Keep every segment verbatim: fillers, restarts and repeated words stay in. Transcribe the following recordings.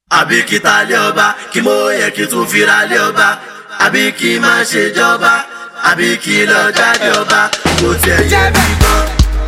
àbí kí ta lé ọba kí mo yẹ kí tún fira lé ọba àbí kí má ṣe jọba àbí kí lọ jáde ọba kò tiẹ̀ yẹ mí gan.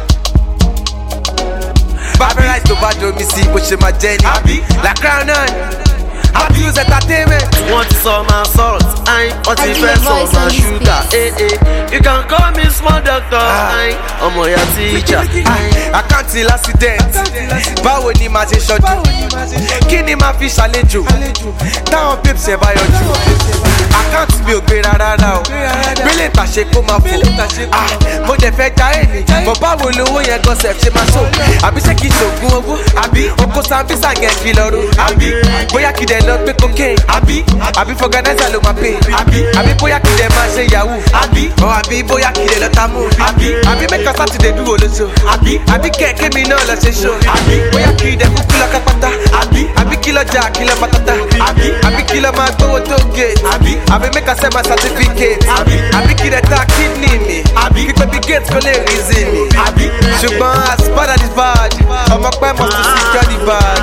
Barberise tó bá jọ mi sí bó ṣe máa jẹ́ ni La Crown náà Abuse Entertainment. Wọ́n ti sọ ma salt, ayin, wọ́n ti fẹ́ sọ ma sugar, eh eh. You can call me small doctor, ayin, ọmọ ìyá teacher, ayin. Àkáǹtì l'accident, báwo ni màá ṣe ṣojú? Kí ni màá fi ṣàlejò? Táwọn babes yẹn bá yọjú. Àkáǹtì mi ò gbé rárá o, bílẹ̀ tàṣe kó máa fò. Mo dẹ̀ fẹ́ ja èmi, bọ̀ báwo lowó yẹn gan sef ṣe máa ṣò? Àbí ṣé kìí ṣògùn owó? Àbí oko Sambisa yẹn kì í lọ ro? Àbí bóyá kìí dẹ̀ lọ gbé cocaine? Àbí àbí fọgànáìsà ló máa pè? Àbí àbí bóyá kìí dẹ̀ máa ṣe yahoo? Àbí ọ̀ àbí bóyá kìí dẹ̀ lọ ta mú? Àbí àbí mẹ́ka sátidé dúró lóṣù? Àbí àbí kẹ̀kẹ́ mi náà lọ ṣe ṣó? Àbí bóyá kìí dẹ̀ kúkú lọ kápátá? Àbí àbí kí lọ jà kí lọ matata? Àbí àbí kí lọ máa gbówó tó gate? Àbí àbí mẹ́ka sẹ́ máa certificate? Àbí àbí kí dẹ̀ ta kidney mi? Àbí pípẹ́ bí gate kò lè reason mi? Àbí ṣùgbọ́n as bad as bad ọmọ pẹ́ must to secure the bag.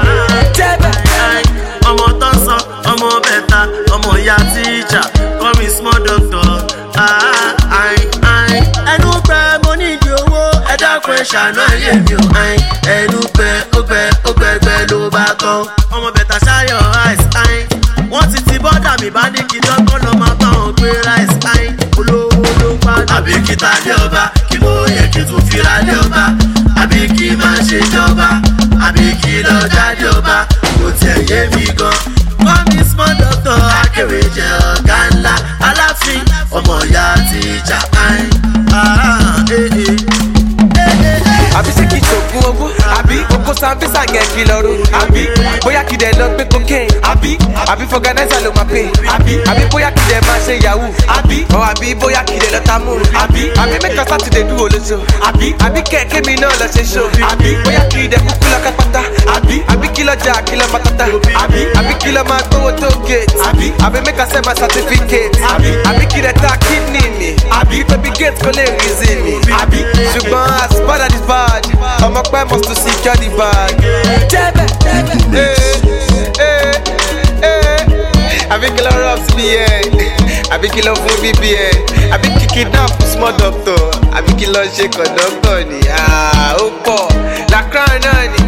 Ọmọ tó ń sọ, ọmọ bẹ̀ta, ọmọ ìyá tíjà, call me small doctor. Ẹnu pẹ́ mo ní ìdí owó, ẹ dákun ẹ ṣàánú ayé mi o. Ẹnu pẹ́ ó pẹ́ ó pẹ́ pẹ́ ló bá tán. Ọmọ bẹ̀ta ṣáyọ̀ rice. Wọ́n ti ti bọ́dà mi bá ní kí dọ́gbọ́n lọ máa bá wọn gbé rice. Olówó ló padà. Àbí kí ta lé ọba, kí mo yẹ kí tún fira lé ọba. Àbí kí má ṣe jọba, àbí kí lọ jáde ọba. Kò tiẹ̀ yé mi gan. Wọ́n mi small doctor Akéwì jẹ́ ọ̀gá ńlá Aláàfin ọmọ ìyá tíjà. Àbí ṣé kìí ṣògùn owó? Àbí oko Sambisa yẹn kì í lọ ro? Àbí bóyá kìí dẹ̀ lọ gbé cocaine? Àbí àbí fọgànáìsà ló máa pè? Àbí àbí bóyá kìí dẹ̀ máa ṣe yahoo? Àbí ọ̀ àbí bóyá kìí dẹ̀ lọ ta mú? Àbí àbí mẹ́ka sátidé dúró lóṣù? Àbí àbí kẹ̀kẹ́ mi náà lọ ṣe ṣó? Àbí bóyá kìí dẹ̀ kúkú lọ kápátá? Àbí àbí kí lọ jà kí lọ matata? Àbí àbí kí lọ máa gbówó tó gate? Àbí àbí mẹ́ka sẹ́ máa certificate? Àbí àbí kìí dẹ̀ ta kidney mi? Àbí pípẹ́ bí gate kò lè reason mi? Àbí ṣùgbọ́n as bad as bad ọmọ pẹ́ must to secure the bag. Jẹ́bẹ̀ àbí kí lọ rub C B N àbí kí lọ fún B B N àbí kí kidnap small doctor àbí kí lọ ṣe conductor ni ó pọ̀ La Crown náà ni.